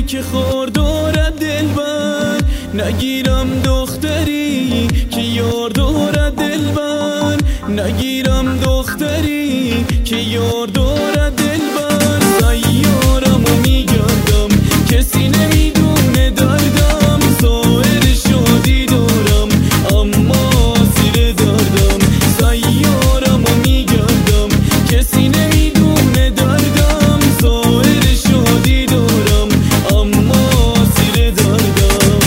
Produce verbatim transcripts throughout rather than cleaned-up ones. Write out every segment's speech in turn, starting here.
که خوردارد دلبر، نگیرم دختری که یار دارد دلبر، نگیرم دختری که یار دارد دلبر. سیارمو میگردم کسی نمیدونه دردم، سایر شادی دارم اما اسیر دردم. سیارمو میگردم کسی نمیدونه دردم، سایر شادی دارم اما اسیر دردم.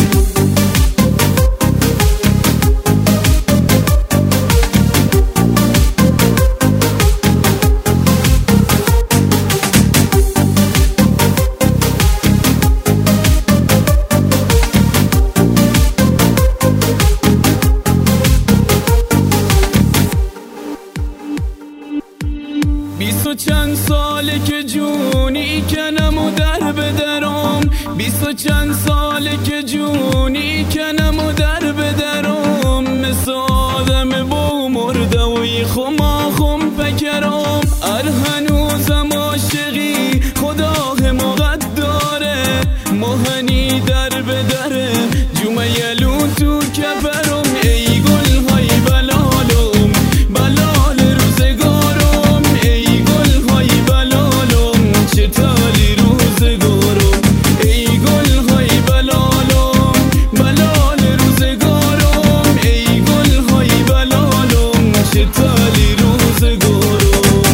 بیست و چند ساله که جونی کنم و در بدرم، بیست و چند ساله که جونی کنم و در بدرم. مثل آدم با مرده و یه خما خم فکرم، ار هنوزم عاشقی خدا حماقت داره. مهنی در بدره جمعه یلون تو کفرم، ای گل های بلالم بلال روزگارم، ای گل های بلالم چه تالی روزگارم، ای گل های بلالم بلال روزگارم، ای گل های بلالم چه تالی روزگارم.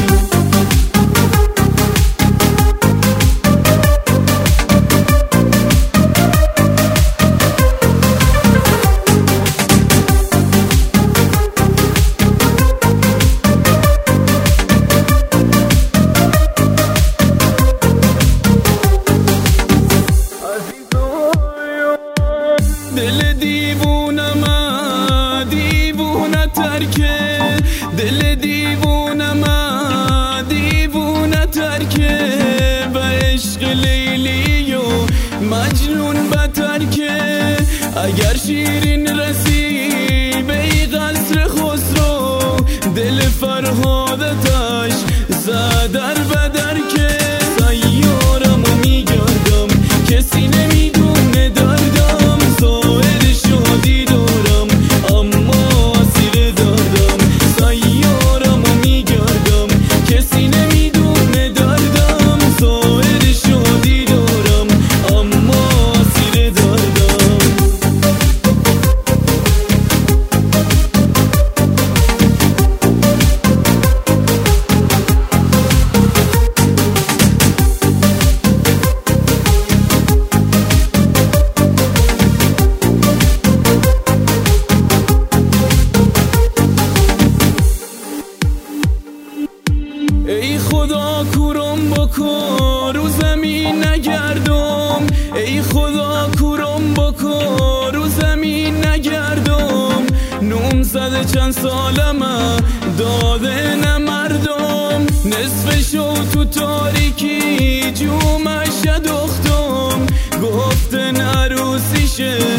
دل دیوونم دیوونه ترکه، دل دیوونم دیوونه ترکه، و عشق لیلی و مجنون بترکه. اگر شیرین رسی به قصر خسرو، دل فرهادتش زدر بدر که. سیارمو میگردم کسی نمیدونه دردم، سایر شادی دارم اما اسیر دردم. سیارمو میگردم کسی نمیدونه دردم، سایر شادی دارم اما اسیر دردم. ای خدا کورم بکن رو زمین نگردم، ای خدا کورم بکن رو زمین نگردم. نومصد چند سالمه داده نمردم، نصف شو تو تاریکی جومش دختم. گفتن عروسیشه